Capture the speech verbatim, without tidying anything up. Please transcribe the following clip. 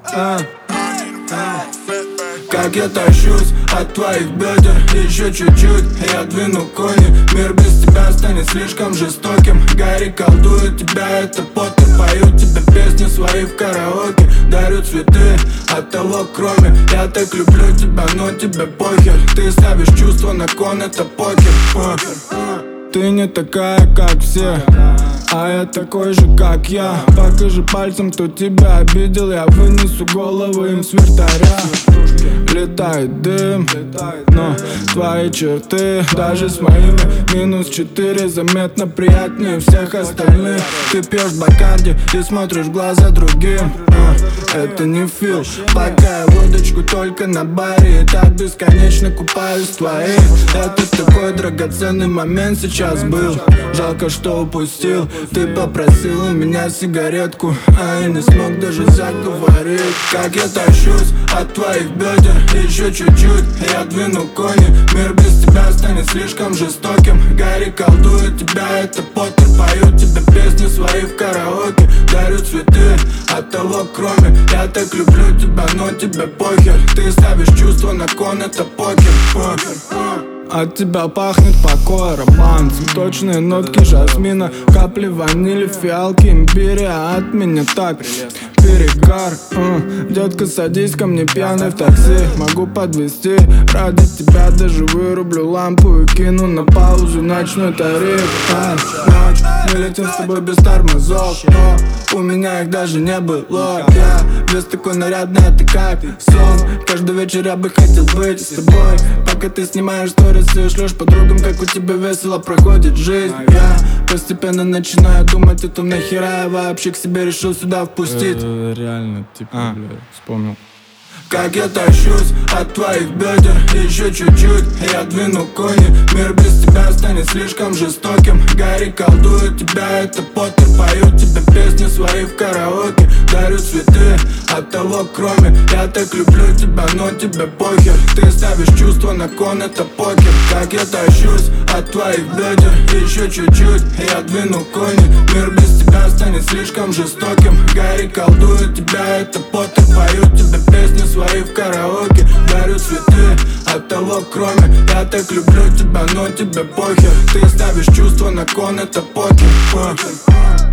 а, а. Как я тащусь от твоих бедер. Еще чуть-чуть, я двину кони. Мир без тебя станет слишком жестоким. Гарри колдует тебя, это Поттер. Поют тебе песни свои в караоке. Дарю цветы, от того кроме. Я так люблю тебя, но тебе похер. Ты ставишь чувства на кон, это покер, покер. Ты не такая, как все, а я такой же, как я. Покажи пальцем, кто тебя обидел. Я вынесу головы им с вертаря. Летает дым, но твои черты даже с моими минус четыре заметно приятнее всех остальных. Ты пьешь бакарди и смотришь в глаза другим, а, это не фил. Пока я водочку только на баре и так бесконечно купаюсь в твоих. Это такой драгоценный момент сейчас был. Жалко, что упустил. Ты попросил у меня сигаретку, а я не смог даже заговорить. Как я тащусь от твоих бедер. Еще чуть-чуть, я двину кони. Мир без тебя станет слишком жестоким. Гарри колдует тебя, это Поттер. Поют тебе песни свои в караоке. Дарю цветы, от того кроме. Я так люблю тебя, но тебе похер. Ты ставишь чувства на кон, это покер, покер. От тебя пахнет покой, роман, цветочные нотки жасмина, капли ванили, фиалки, имбиря. От меня так перегар, uh. Детка, садись ко мне пьяный в такси. Могу подвезти, ради тебя даже вырублю лампу и кину на паузу ночной тариф. а, Ночь, мы летим с тобой без тормозов, но у меня их даже не было. Я весь такой нарядный, а ты как сон. Каждый вечер я бы хотел быть с тобой. Пока ты снимаешь сторис и шлешь подругам, как у тебя весело проходит жизнь. Я постепенно начинаю думать, это нахера я вообще к себе решил сюда впустить. Реально, типа, а. бля, вспомнил. Как я тащусь от твоих бедер. Еще чуть-чуть, я двину кони. Мир без тебя станет слишком жестоким. Гарри колдует тебя, это Поттер. Поют тебе песни свои в караоке. Дарю цветы, от того кроме. Я так люблю тебя, но тебе похер. Ты ставишь чувства на кон, это покер. Как я тащусь от твоих бедер. Еще чуть-чуть, я двину кони. Мир без тебя станет слишком жестоким. Гарри колдует тебя, это Поттер. Поют тебе песни свои в караоке. Дарю цветы, от того кроме. Я так люблю тебя, но тебе похер. Ты ставишь чувства на кон, это покер, покер.